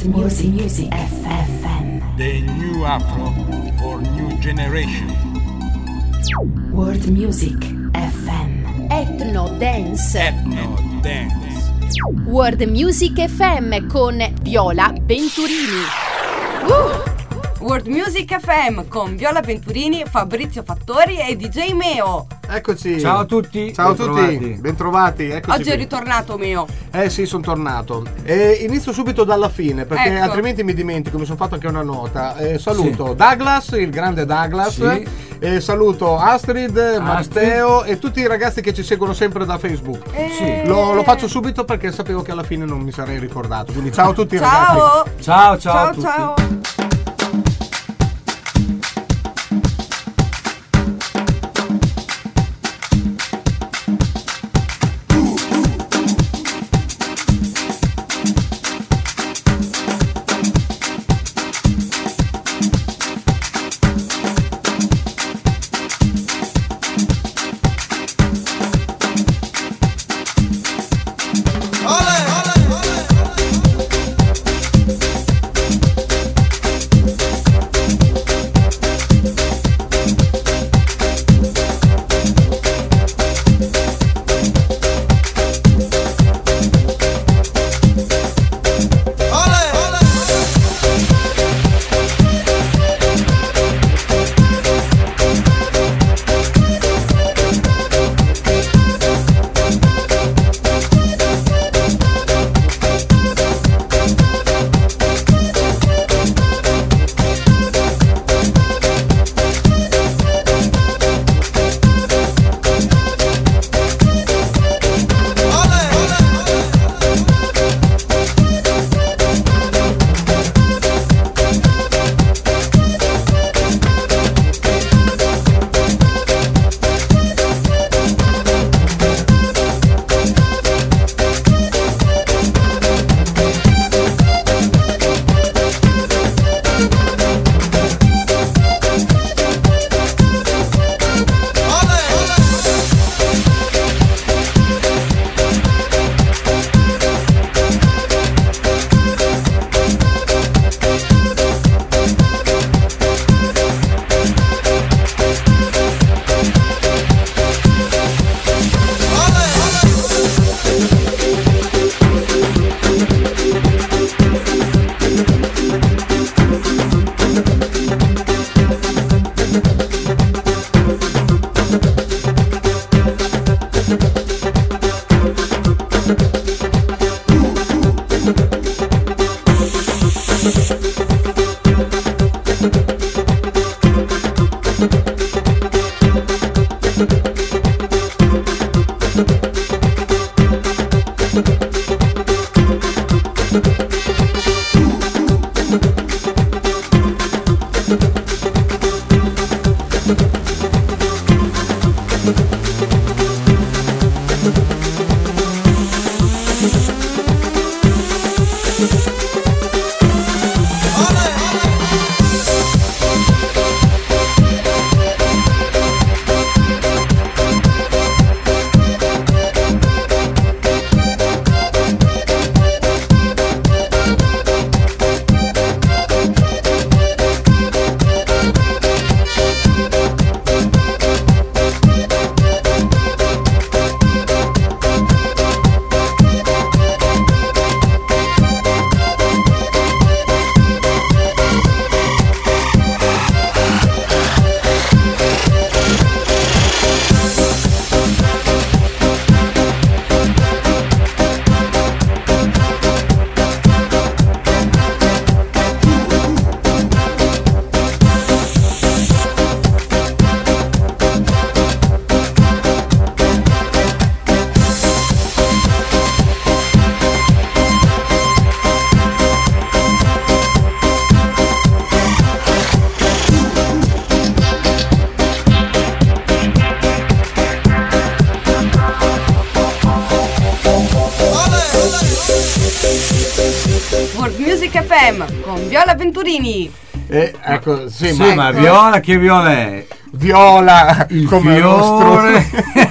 Music FM. The new Afro for new generation. World Music FM. Ethno Dance. Ethno Dance. World Music FM con Viola Venturini. World Music FM con Viola Venturini, Fabrizio Fattori e DJ Meo. Eccoci. Ciao a tutti. Ciao a tutti, bentrovati. Eccoci Oggi è ritornato Meo. Sì, sono tornato. Inizio subito dalla fine perché Ecco. altrimenti mi dimentico, mi sono fatto anche una nota. Saluto Douglas, il grande Douglas. Sì. Saluto Astrid, Matteo e tutti i ragazzi che ci seguono sempre da Facebook. Sì. Lo faccio subito perché sapevo che alla fine non mi sarei ricordato. Quindi ciao a tutti Ciao. ragazzi. Ciao a Ciao tutti. ciao. World Music FM con Viola Venturini. Ecco, sì, Ma Viola, che Viola è? viola il come fiore,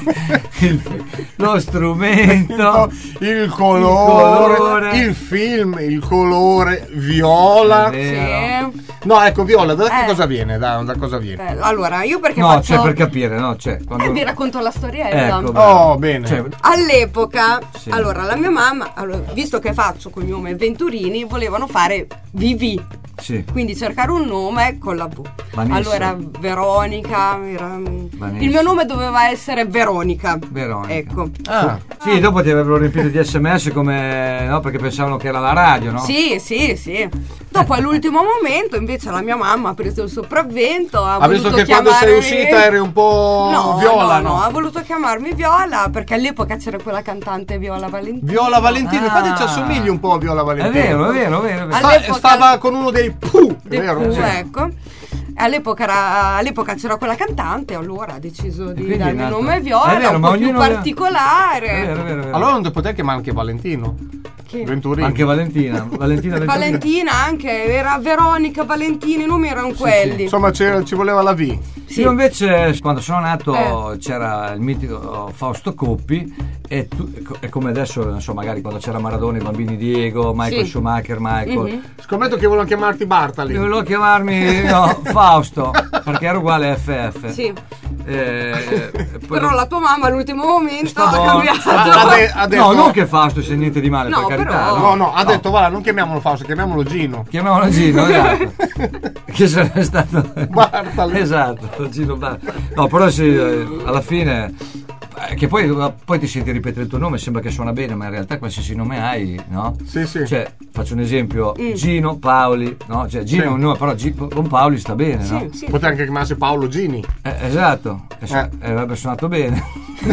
lo strumento, il colore, il film, il colore, viola. Sì. No, ecco, viola, da che cosa viene? Da cosa viene? Allora, io perché no, faccio... c'è per capire, no? C'è quando... vi racconto la storiella. Ecco, Oh, bene. Cioè, All'epoca, Sì. allora, la mia mamma, visto che faccio cognome Venturini, volevano fare VV. sì. Quindi cercare un nome con la V. Vanessa. Allora, Veronica, Vanessa. il mio nome doveva essere Veronica. Veronica. Ecco. Ah, Sì, dopo ti avrebbero riempito di SMS come, no? Perché pensavano che era la radio, no? Sì, sì, sì. Dopo all'ultimo momento invece la mia mamma ha preso il sopravvento, ha visto che quando sei uscita eri un po' No, Viola, no, ha voluto chiamarmi Viola perché all'epoca c'era quella cantante Viola Valentino. Viola Valentino, infatti Ah. ci assomigli un po' a Viola È Valentino. vero, è vero, è vero. È vero. All'epoca- Stava con uno dei Pooh, è Del vero? Pooh, Sì. ecco. All'epoca c'era quella cantante, allora ha deciso di quindi è darmi il nato- nome Viola, È vero, un ma po' più ognuno- particolare. È vero, è vero, è vero. Allora non ti potevi chiamare anche Valentino? Che- Venturini. Anche Valentina. Valentina anche, era Veronica, Valentina, i nomi erano quelli. Insomma, ci voleva la V. Sì. Io invece quando sono nato c'era il mitico Fausto Coppi e come adesso, non so, magari quando c'era Maradona, i bambini Diego, Michael Sì. Schumacher, Michael. Mhm. Scommetto che volevano chiamarti Bartali. Io volevo chiamarmi Fausto perché era uguale a FF. Sì. Poi Però la tua mamma all'ultimo momento Sta ha buono. cambiato. Ha detto, No, non che Fausto sia niente di male, No, per carità. però- No, ha detto, guarda, non chiamiamolo Fausto, chiamiamolo Gino. Chiamiamolo Gino, esatto. Che sarebbe stato Bartali. esatto, Gino Bartali. No, però sì, alla fine che poi ti senti ripetere il tuo nome, sembra che suona bene, ma in realtà qualsiasi nome hai, no? Sì, sì. Cioè, faccio un esempio, Gino Paoli, no? Cioè, Gino è un nome, però con Paoli sta bene, no? Sì. Poteva anche chiamarsi Paolo Gini. Esatto, avrebbe suonato bene.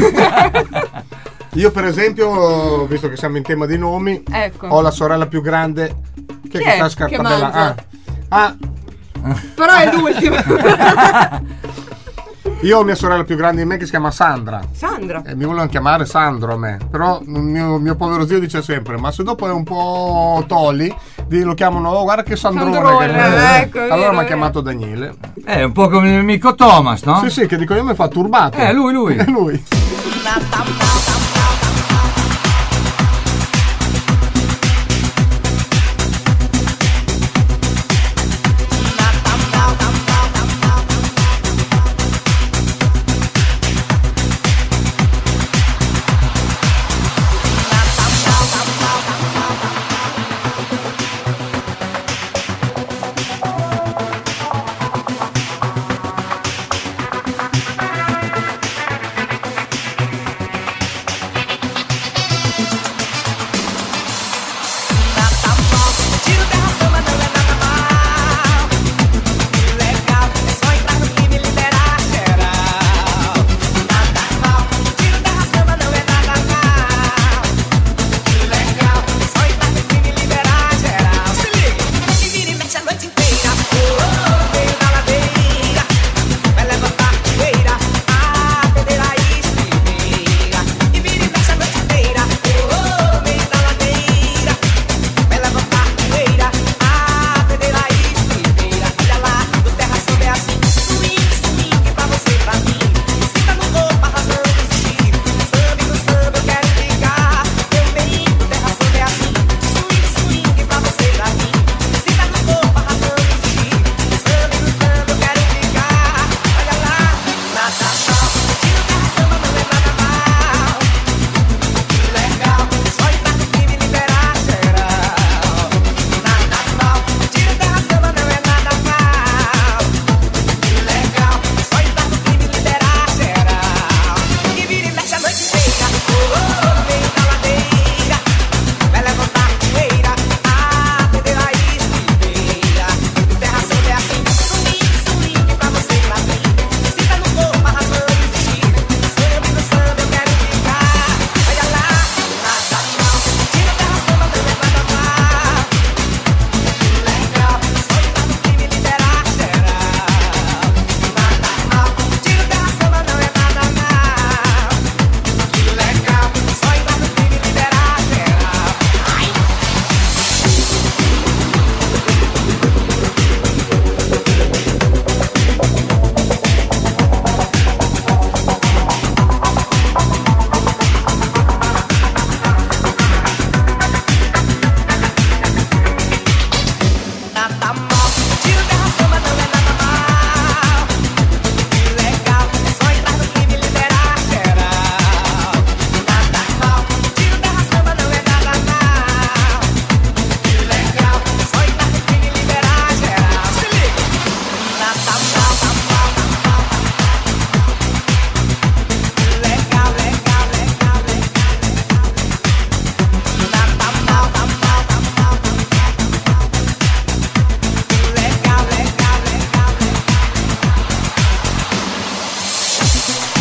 Io per esempio, visto che siamo in tema di nomi, Ecco. ho la sorella più grande che Chi è sta che scartabella. mangia? Però è l'ultimo. Io ho mia sorella più grande di me che si chiama Sandra. Sandra. E mi volevano chiamare Sandro a me. Però il mio povero zio dice sempre: ma se dopo è un po' Tolli, lo chiamano, oh, guarda che Sandrone. Sandrone, ecco, allora vero, mi ha vero. chiamato Daniele. È un po' come il mio amico Thomas, no? Sì, che dico io mi fa turbato. Lui. È lui.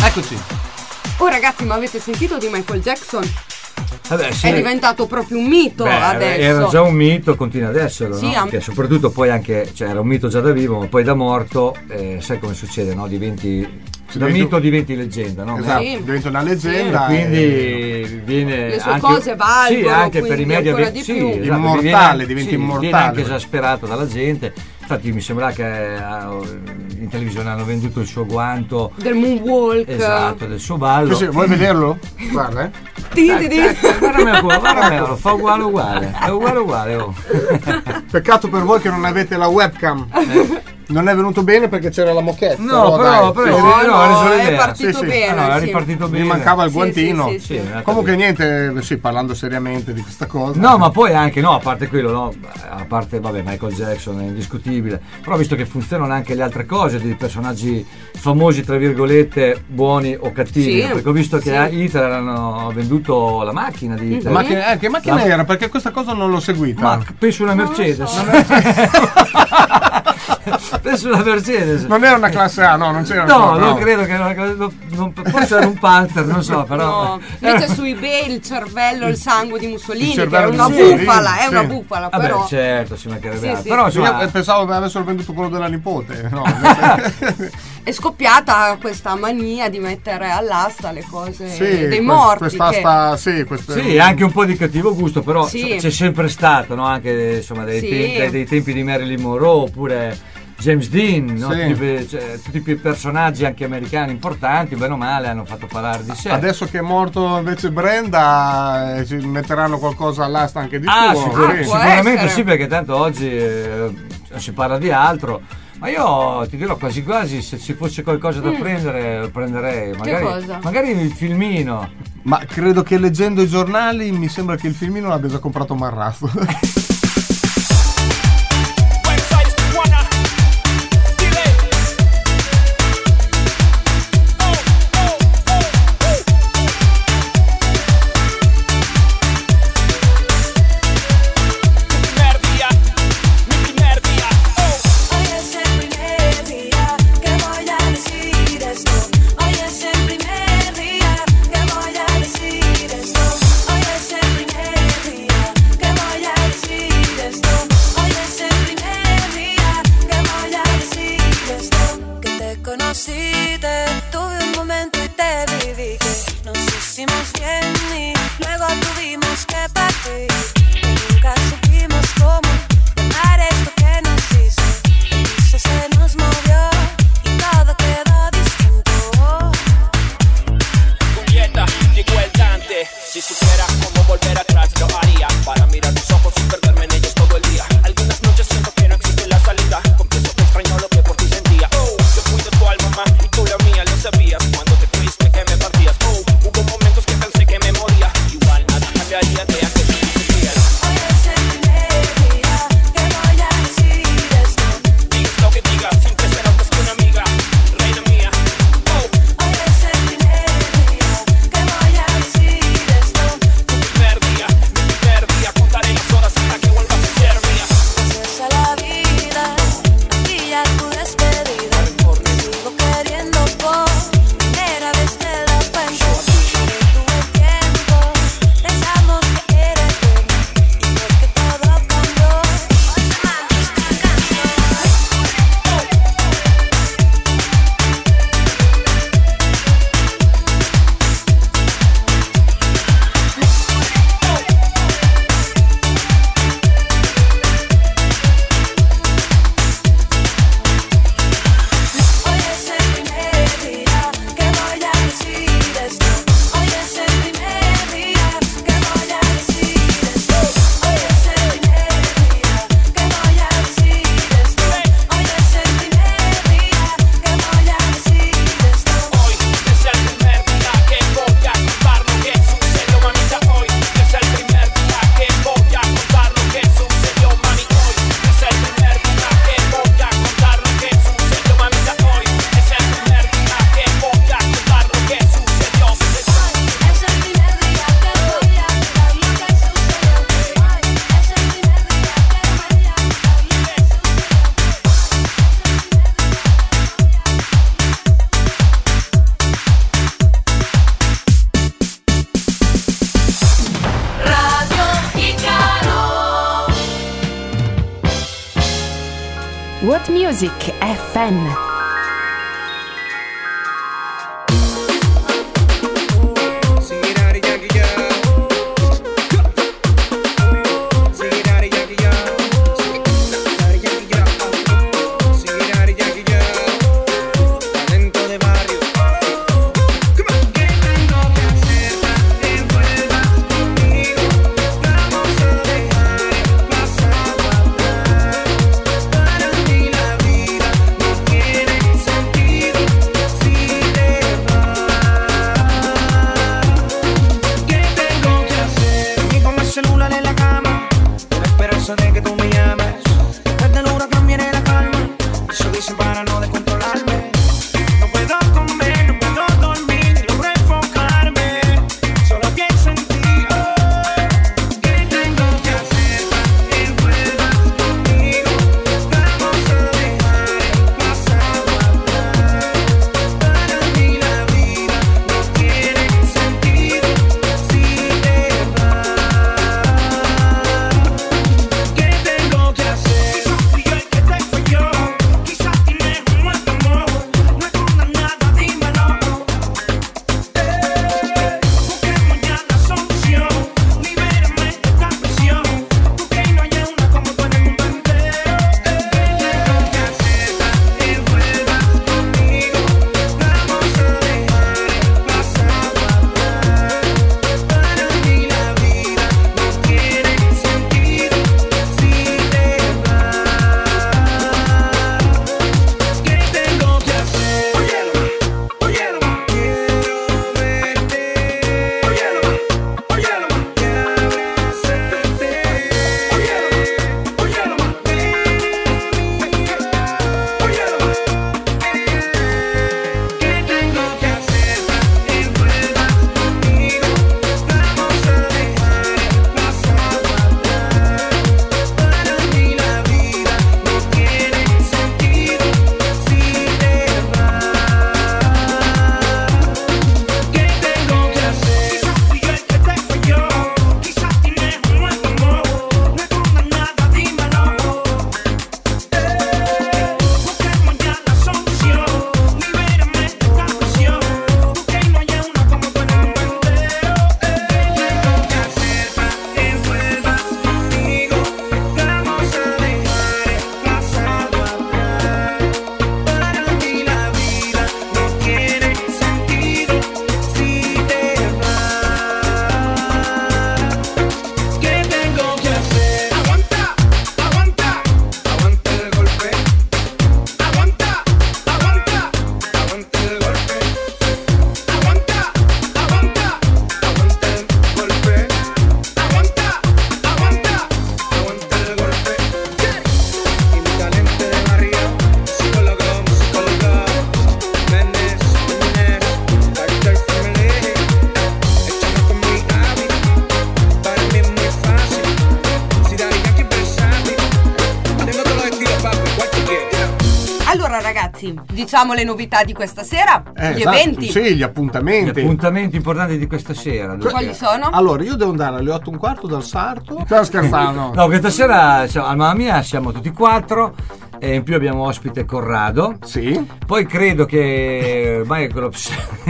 Eccoci. Oh ragazzi, ma avete sentito di Michael Jackson? Vabbè, sì. È diventato proprio un mito adesso. Era già un mito, continua ad esserlo, Sì, no? Che soprattutto poi anche, cioè era un mito già da vivo, ma poi da morto, sai come succede, no? Mito diventi leggenda, no? Esatto, Sì. diventa una leggenda. Quindi viene le sue anche, cose valgono, sì, anche per i quindi media ancora di più. esatto, Immortale, diventa immortale. Viene anche esasperato dalla gente. Infatti mi sembra che in televisione hanno venduto il suo guanto Del moonwalk. esatto, del suo ballo. Sì, vuoi vederlo? Guarda, Guarda, lo fa uguale, è uguale. Oh. Peccato per voi che non avete la webcam. Non è venuto bene perché c'era la moquette. No, però è partito Sì, sì. bene. È sì. ripartito bene. Mi mancava il Sì, guantino. sì, sì, sì. Comunque niente, sì, parlando seriamente di questa cosa. No, ma poi anche, no, a parte quello, no, a parte, vabbè, Michael Jackson è indiscutibile, però visto che funzionano anche le altre cose di personaggi famosi, tra virgolette, buoni o cattivi, Sì, perché ho visto che sì. a Hitler hanno venduto la macchina di Hitler. Che macchina era? Perché questa cosa non l'ho seguita. Ma penso una Mercedes. Penso una Mercedes. Non era una classe A, no, non c'era. No, non credo che forse era un Panther, non so, però. No, invece su eBay il cervello, il sangue di Mussolini, Il che è cervello una di Mussolini, bufala, è sì. una bufala, Vabbè, però. certo, ci mancherebbe Sì, altro. sì. Però insomma, Io pensavo che avessero venduto quello della nipote. No, È scoppiata questa mania di mettere all'asta le cose sì, dei morti. Quest'asta, sì, sì, anche un po' di cattivo gusto, però Sì. c'è sempre stato, no? Anche insomma Sì. dei tempi di Marilyn Monroe oppure James Dean, no? Sì. Tutti i personaggi anche americani importanti, bene o male, hanno fatto parlare di sé. Adesso che è morto invece Brenda, ci metteranno qualcosa all'asta anche di suo. Sicuramente, può sicuramente essere. sì, perché tanto oggi si parla di altro. Ma io ti dirò quasi quasi, se ci fosse qualcosa da prendere, lo prenderei. cosa? Magari il filmino. Ma credo che leggendo i giornali mi sembra che il filmino l'abbia già comprato Marrazzo. Tuve un momento y te viví que nos hicimos bien y luego tuvimos que partir. Y nunca supimos cómo llamar esto que nos hizo. El piso se nos movió y todo quedó distinto. Julieta, llegó el Dante. Si supiera cómo volver atrás lo haría. Para mirar tus ojos y perderme en ellos todo el día. Algunas noches siento que no existe la salida. Confieso que extraño lo que por ti sentía. Yo cuido tu alma más y tú la mía, lo sabías. Cuando te fuiste que me partías. Hubo momentos que pensé que me moría. Igual nada cambiaría de aquel que sentías. Hoy es el primer día que voy a decir esto. Digas lo que digas, siempre será más que una amiga, reina mía. Hoy es el primer día que voy a decir esto. World Music FM. Allora ragazzi, diciamo le novità di questa sera, gli esatto, eventi. Sì, gli appuntamenti. Gli appuntamenti importanti di questa sera. Quali sono? Allora, io devo andare alle 8:15 dal Sarto. Stiamo scherzando. No, questa sera al Mamma Mia siamo tutti quattro. E in più abbiamo ospite Corrado. Sì. Poi credo che ormai è quello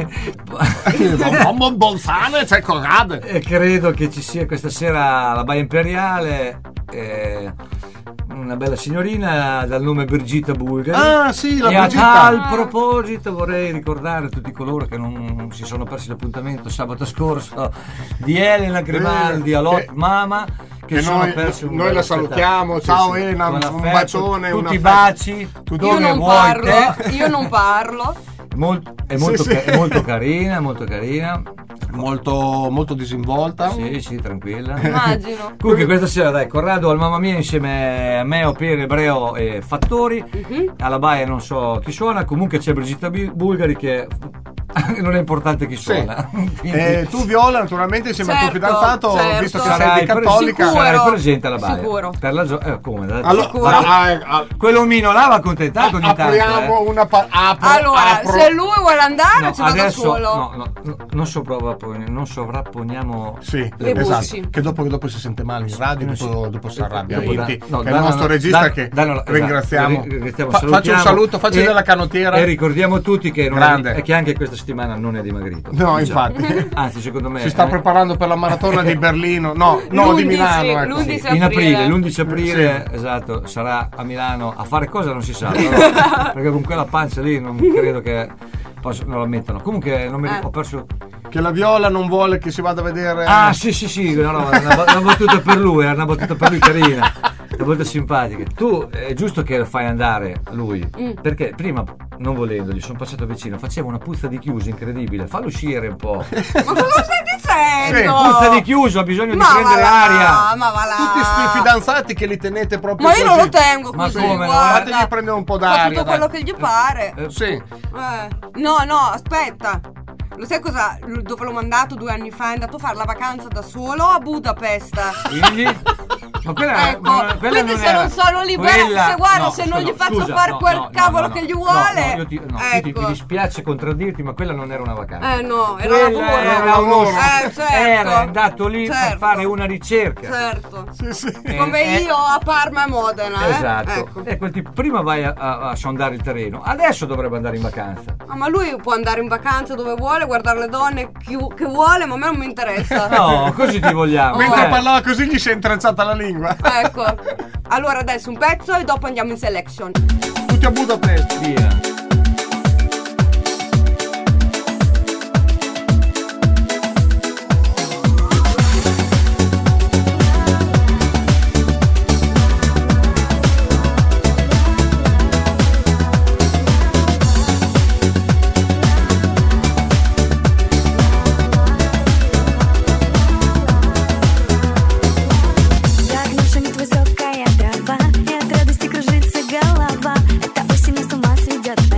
Bolzano c'è Corrado. E credo che ci sia questa sera la Baia Imperiale, una bella signorina dal nome Brigitta Bulgari. Ah sì, la e Brigitta. a tal proposito vorrei ricordare a tutti coloro che non si sono persi l'appuntamento sabato scorso di Elena Grimaldi a Lot Mama, che sono persi un noi la salutiamo. Ciao Elena, un bacione, tutti i baci, tutti io dove non vuoi parlo, te. io non parlo. È molto carina, molto disinvolta. Sì, tranquilla. Immagino. Comunque questa sera dai, Corrado al Mamma Mia insieme a me, Opere, Ebreo e Fattori. Alla Baia non so chi suona, comunque c'è Brigitta Bulgari che non è importante chi suona. Quindi- Tu Viola, naturalmente insieme al tuo Certo, fidanzato, certo. visto che Sarai sei cattolica, Sicuro. sarai presente alla baia. Sicuro. Per la come? allora, Quell'omino là va accontentato ogni tanto. apriamo una Allora, se lui vuole andare, No, ci vado adesso solo. non sovrapponiamo Sì, Le esatto. voci. Che dopo si sente male in radio, dopo si arrabbia. Dopo Inti, no, che è il nostro regista che esatto, ringraziamo. ringraziamo, Faccio un salutiamo. saluto, faccio E- della canottiera. E ricordiamo tutti che, Grande. e che anche questa settimana non è dimagrito. No, Diciamo. infatti. Anzi, secondo me Si sta preparando per la maratona di Berlino, no, di L'11, Milano. Ecco. l'11 in aprile, l'11 aprile, Sì. esatto, sarà a Milano a fare cosa non si sa, però, perché con quella pancia lì non credo che non la mettano. Comunque non ho perso. Che la Viola non vuole che si vada a vedere. Ah, sì, no, una battuta per lui, era una battuta per lui carina, una battuta simpatica. Tu è giusto che lo fai andare lui, perché prima, non volendo, gli sono passato vicino, faceva una puzza di chiuso incredibile, fallo uscire un po'. Ma cosa stai dicendo? Puzza di chiuso, ha bisogno di Ma va prendere là, aria. ma va là. Tutti sti fidanzati che li tenete proprio Ma io non così. lo tengo Ma così, come, no? guarda. Fategli prendere un po' Fa d'aria. tutto dai. quello che gli pare. Sì. No, aspetta. Lo sai cosa? Dove l'ho mandato 2 anni fa? È andato a fare la vacanza da solo a Budapest. Quindi, ma quella, Ecco, quindi se non sono libera, se guarda, se non gli faccio fare quel cavolo che gli vuole. Mi dispiace contraddirti, ma quella non era una vacanza. No, era Quella lavoro. era uno certo. era andato lì per Certo. fare una ricerca. Certo. Sì. Come io a Parma e Modena. Esatto. Ecco. E quel tipo, prima vai a sondare il terreno, adesso dovrebbe andare in vacanza. Ma lui può andare in vacanza dove vuole, guardare le donne che vuole, ma a me non mi interessa. No, così ti vogliamo. Mentre parlava così gli si è intrecciata la lingua. Ecco. Allora adesso un pezzo e dopo andiamo in selection. Tutti a Budapest. Via. За окном шумит высокая трава, и от радости кружится голова. Эта осень нас с ума сведет.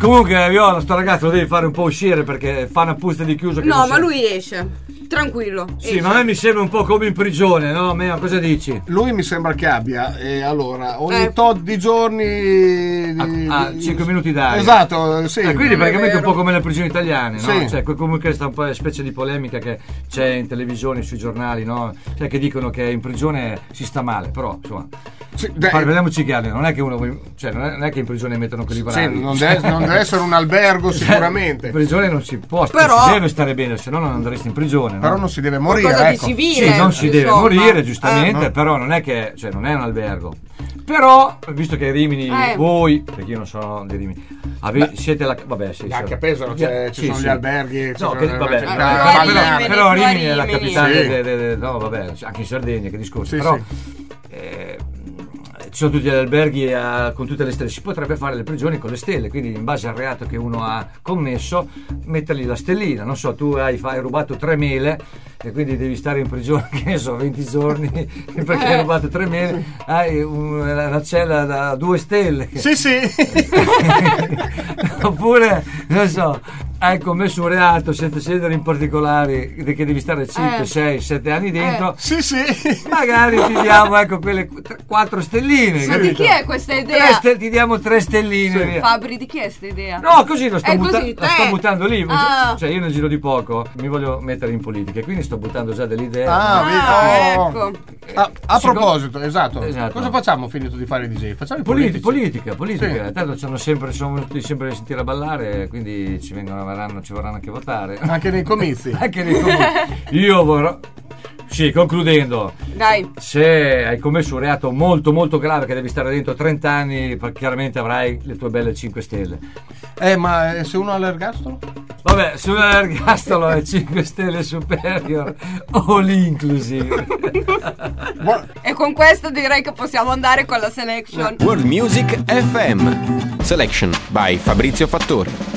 Comunque, Viola, sto ragazzo lo devi fare un po' uscire perché fa una puzza di chiuso. Che No, non ma sa- lui esce. Tranquillo. Sì, esce. ma a me mi sembra un po' come in prigione, no? Meo, cosa dici? Lui mi sembra che abbia allora ogni tot di giorni 5 minuti d'aria. Esatto, sì. Quindi Non è praticamente un vero. po' come le prigioni italiane, no? Sì. Cioè, comunque questa un po' specie di polemica che c'è in televisione, sui giornali, no? Cioè, che dicono che in prigione si sta male, però insomma. Sì, Parliamoci chiaro, non è che uno, cioè, non è che in prigione mettono quelli sì, bravi. non deve essere un albergo sicuramente. In prigione non si può, Però- non si deve stare bene, se no non andresti in prigione. No? Però non si deve morire, Qualcosa di ecco. civile. Sì, non si deve insomma. morire, giustamente, no. però non è che, cioè, non è un albergo. Però, visto che Rimini, voi, perché io non sono di Rimini, siete la. Vabbè, sì. Anche a Pesaro ci Sì, sono sì. gli alberghi. No, vabbè, Rimini, però tu a Rimini è la Rimini. capitale, Sì. no, vabbè, anche in Sardegna, che discorso. Sì, Però sì. ci sono tutti gli alberghi con tutte le stelle. Si potrebbe fare le prigioni con le stelle, quindi in base al reato che uno ha commesso, mettergli la stellina. Non so, tu hai rubato 3 mele e quindi devi stare in prigione, che ne so, 20 giorni perché hai rubato 3 mele, hai una cella da 2 stelle. Sì, sì. Oppure, non so, hai commesso un reato senza scendere in particolari che devi stare 5, 6, 7 anni dentro. Sì, sì. Magari ti diamo, ecco, quelle 4 stelline. Ma di capito? chi è questa idea? Ti diamo 3 stelline. via. Fabri, di chi è questa idea? No, così lo sto, È così, la sto buttando lì. Ah. Cioè, io nel giro di poco mi voglio mettere in politica e quindi sto buttando già delle idee. ecco. A proposito, esatto. Esatto. Cosa facciamo finito di fare i DJ? Facciamo i Politica. Sì. Tanto sono venuti sempre a sentire a ballare, quindi ci vorranno anche votare. Anche nei comizi. Anche nei comizi. Io vorrò. Sì, concludendo. Dai. Se hai commesso un reato molto molto grave che devi stare dentro 30 anni, chiaramente avrai le tue belle 5 stelle. Ma se uno ha l'ergastolo? Vabbè, se uno è l'ergastolo è 5 stelle superior all inclusive. E con questo direi che possiamo andare con la selection. World Music FM. Selection by Fabrizio Fattori.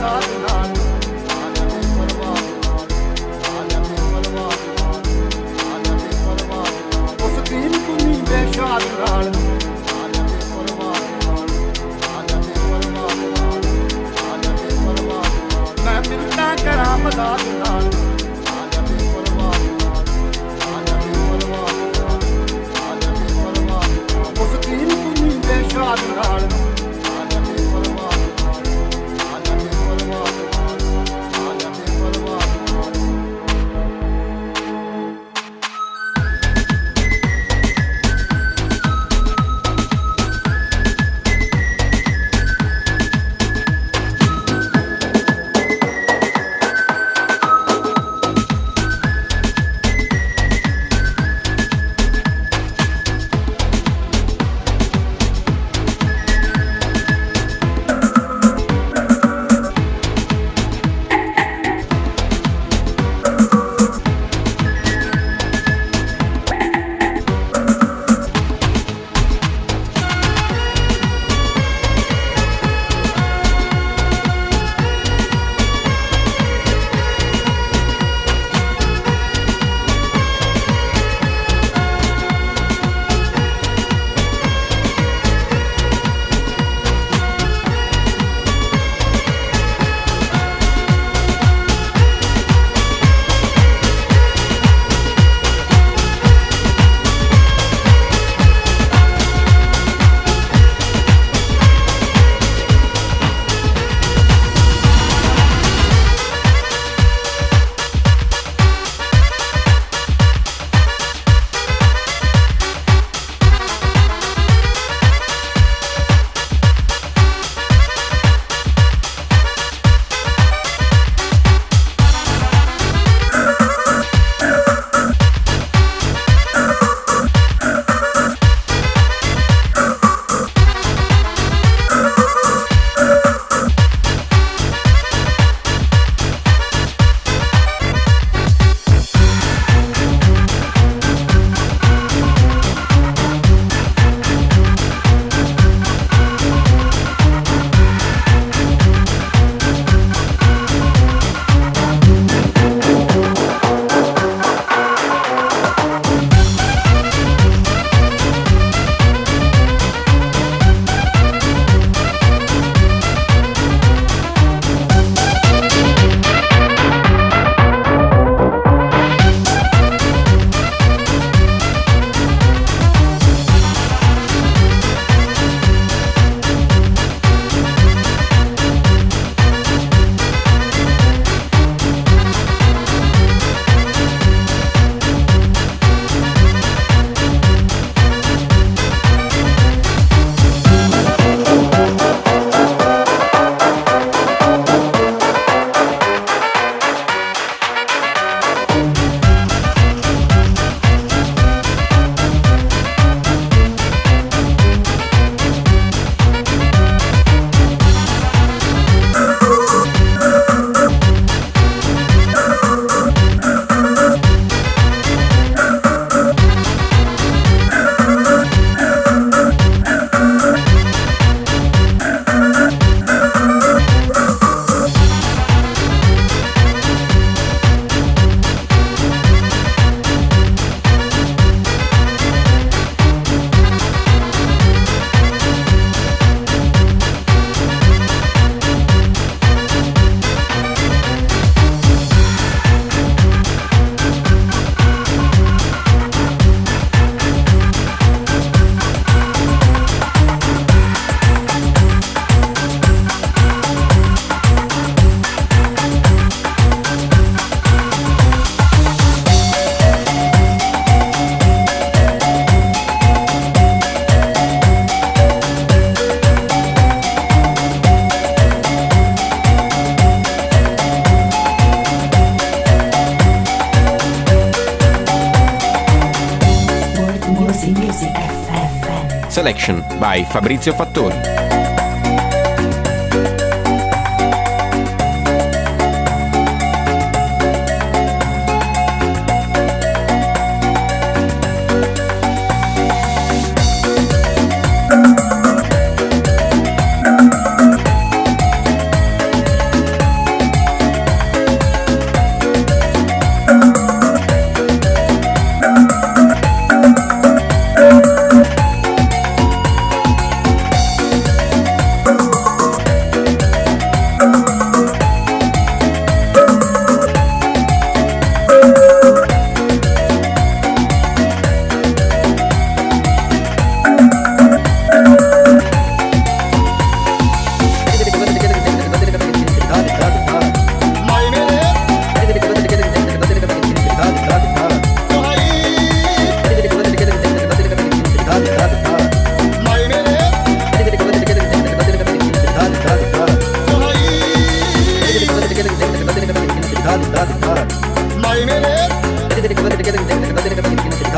Selection by Fabrizio Fattori.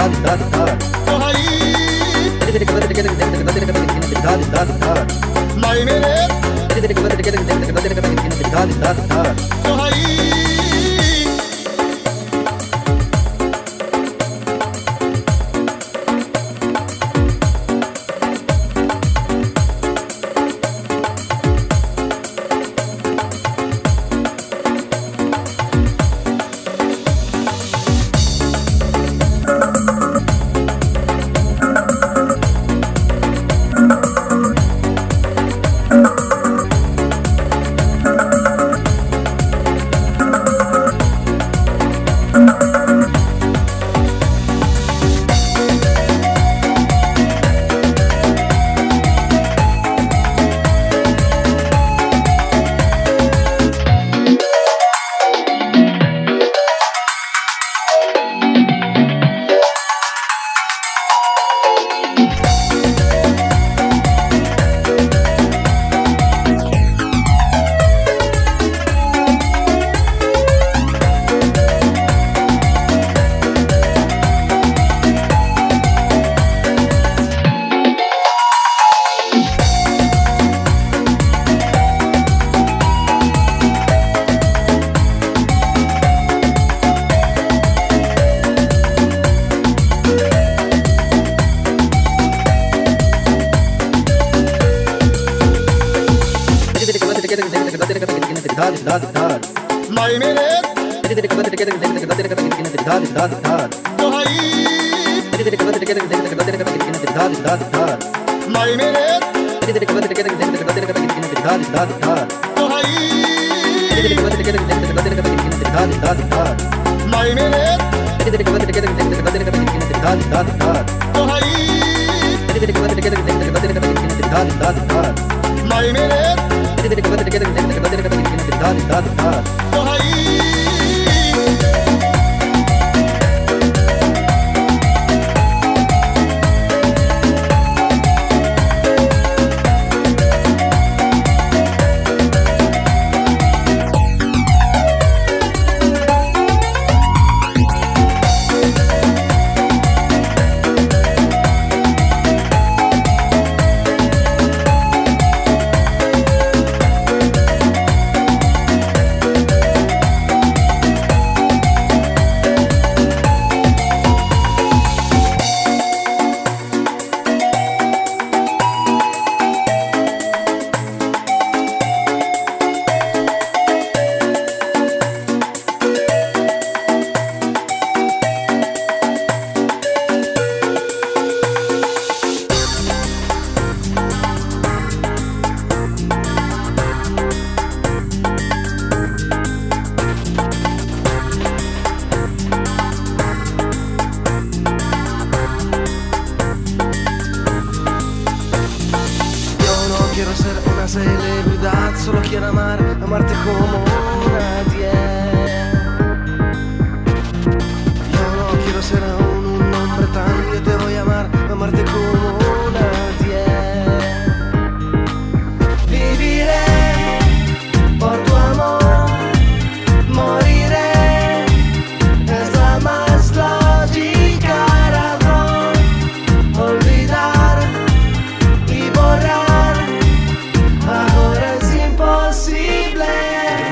Ahora es imposible.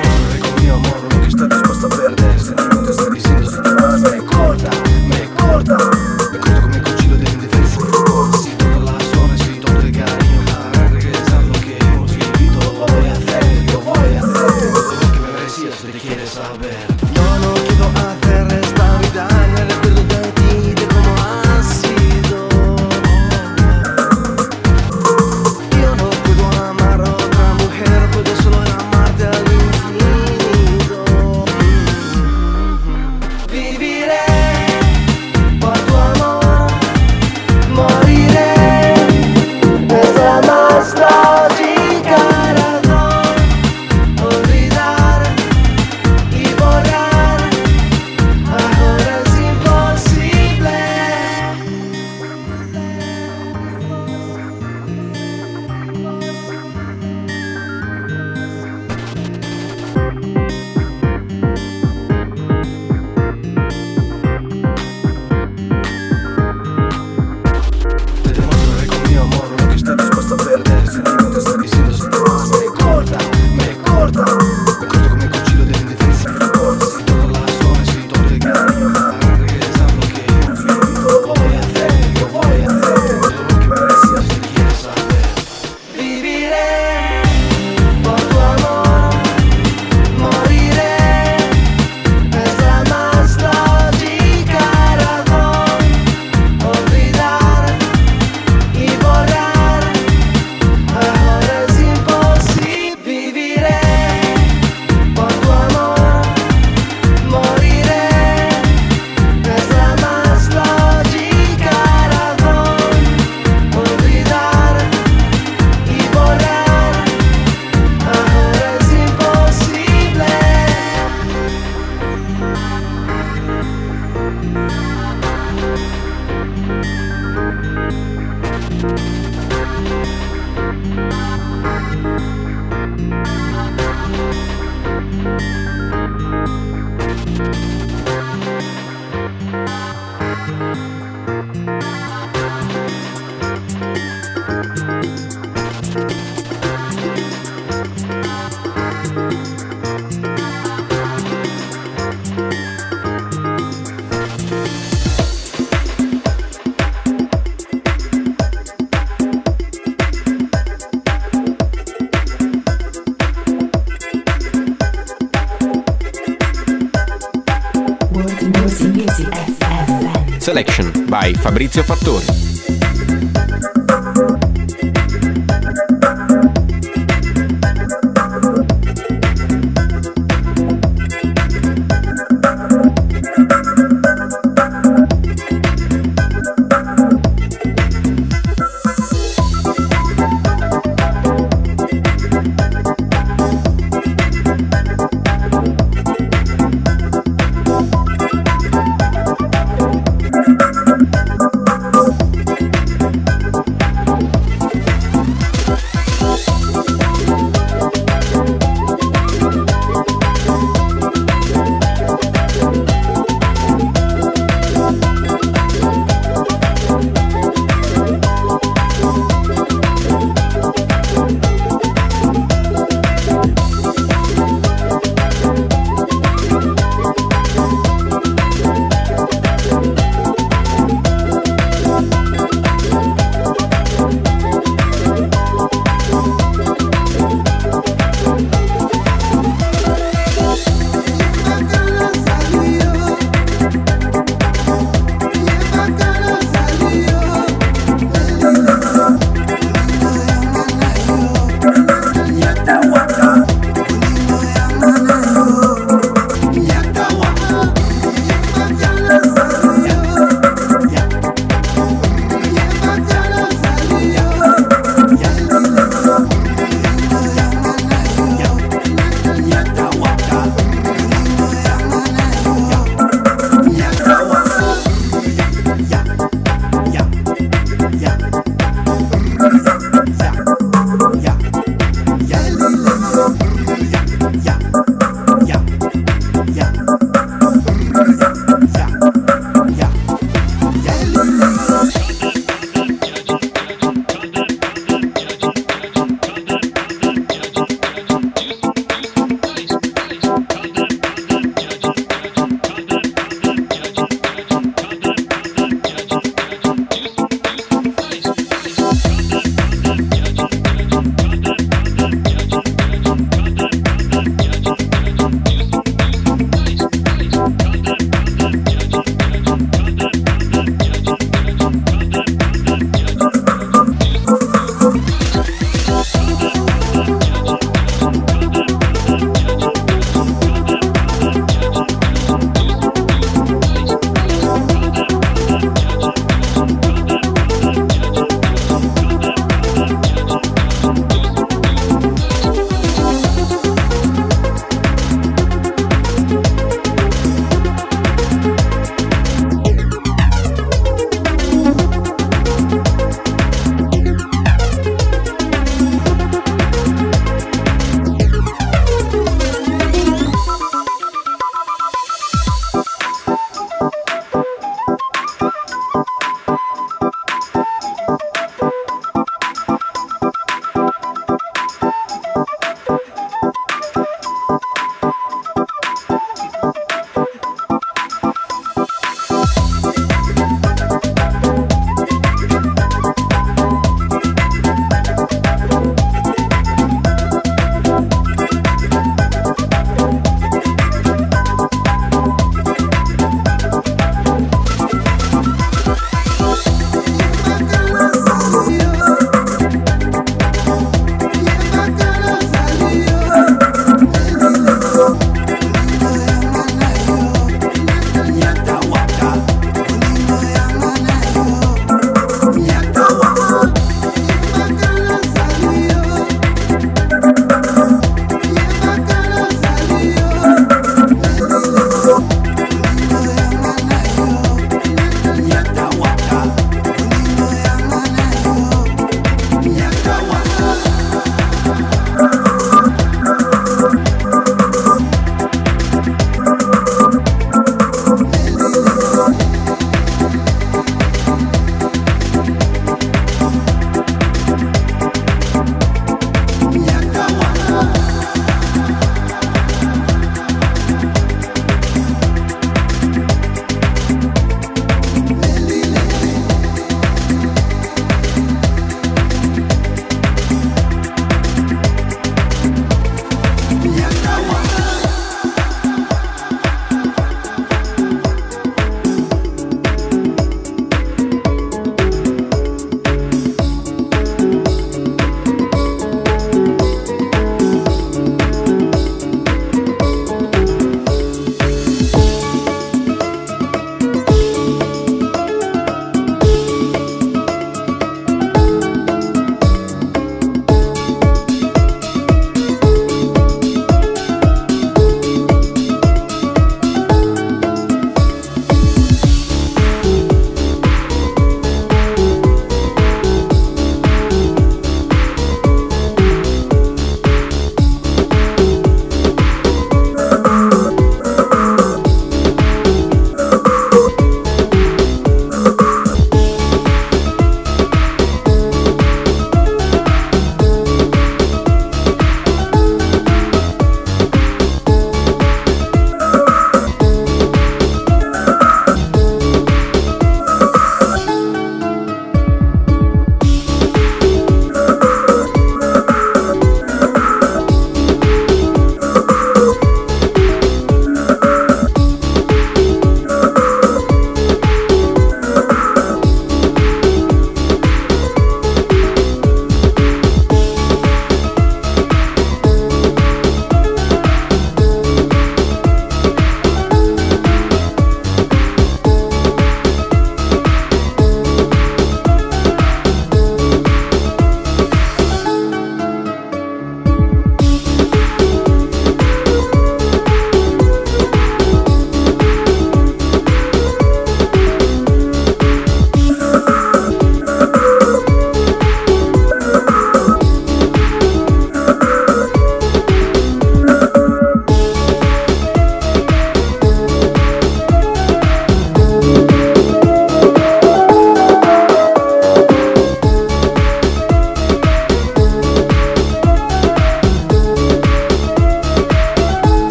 Selection by Fabrizio Fattori.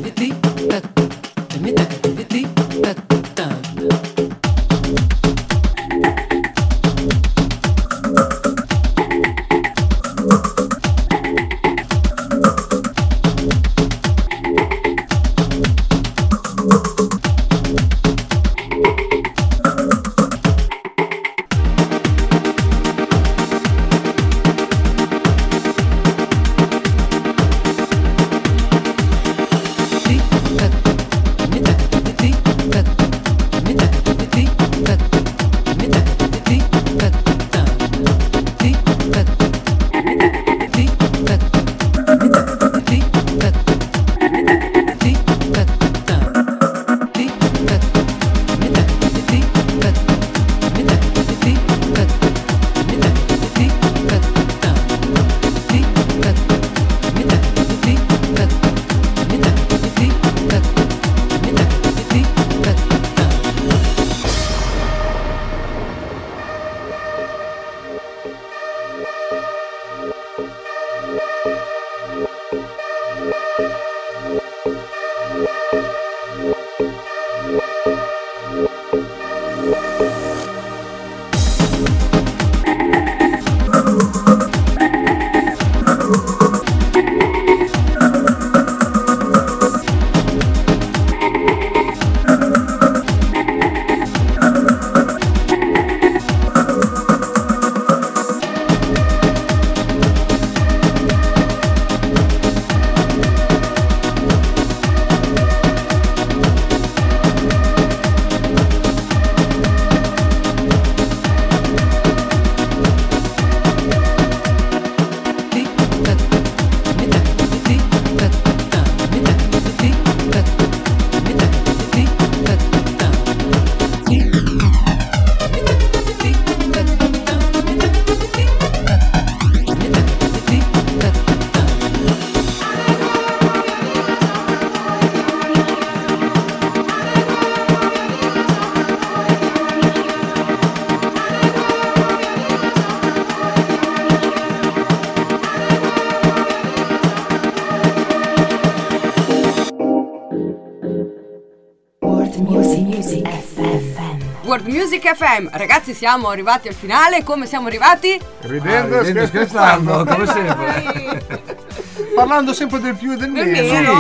World Music FM. Ragazzi, siamo arrivati al finale. Come siamo arrivati? Ridendo e scherzando, come sempre. Parlando sempre del più e del meno.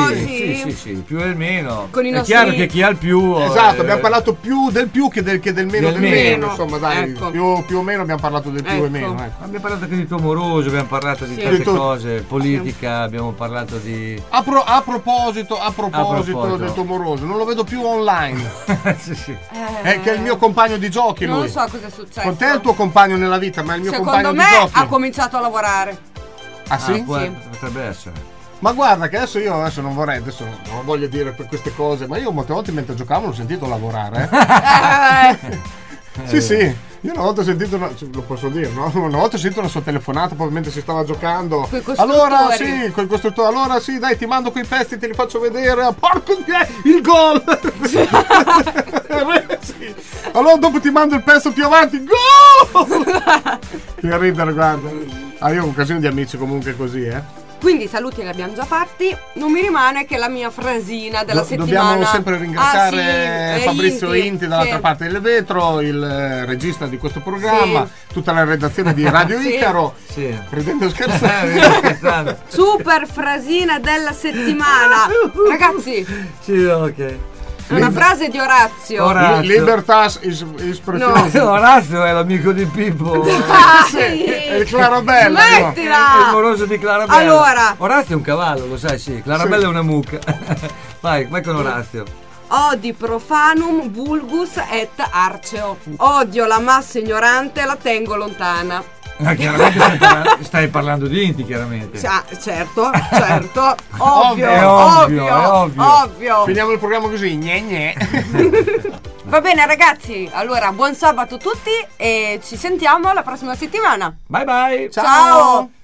Sì, il più e il meno. Con i è nostri... chiaro che chi ha il più. Esatto, abbiamo parlato più del più che del meno del meno. Insomma, dai, ecco. più o meno abbiamo parlato del più e meno. Ecco. Abbiamo parlato anche di tuo amoroso, abbiamo parlato di tante cose, politica, abbiamo parlato di. A proposito del tuo amoroso, non lo vedo più online. sì. È che è il mio compagno di giochi, lui. Non so cosa è successo. Con te è il tuo compagno nella vita, ma è il mio compagno di giochi. Secondo me ha cominciato a lavorare. Ah sì? Sì. Potrebbe essere. Ma guarda che adesso non vorrei, non voglio dire per queste cose, ma io molte volte mentre giocavo l'ho sentito lavorare. Sì. Io una volta ho sentito lo posso dire, no? Una volta ho sentito una sua telefonata proprio mentre si stava giocando. Allora sì, col costruttore. Allora sì, dai, ti mando quei pezzi, te li faccio vedere. Porco il gol! Sì. Allora dopo ti mando il pezzo più avanti. Gol! Che ridere, guarda. Io ho un casino di amici comunque così, Quindi saluti li abbiamo già fatti. Non mi rimane che la mia frasina della settimana. Dobbiamo sempre ringraziare Fabrizio Inti dall'altra parte del vetro, il regista di questo programma, tutta la redazione di Radio Icaro. Sì. Ridendo e scherzando. Super frasina della settimana. Ragazzi. Sì, ok. Una frase di Orazio. Libertas espressione. No, Orazio è l'amico di Pippo. È il Clarabella. Smettila! Il moroso di Clarabella. Allora. Orazio è un cavallo, lo sai, sì. Clarabella è una mucca. Vai con Orazio. Odi profanum vulgus et arceo. Odio la massa ignorante e la tengo lontana. Chiaramente stai parlando di Inti, chiaramente. Certo. Ovvio. Finiamo il programma così. Gne. Va bene ragazzi, allora buon sabato a tutti e ci sentiamo la prossima settimana. Bye bye. Ciao.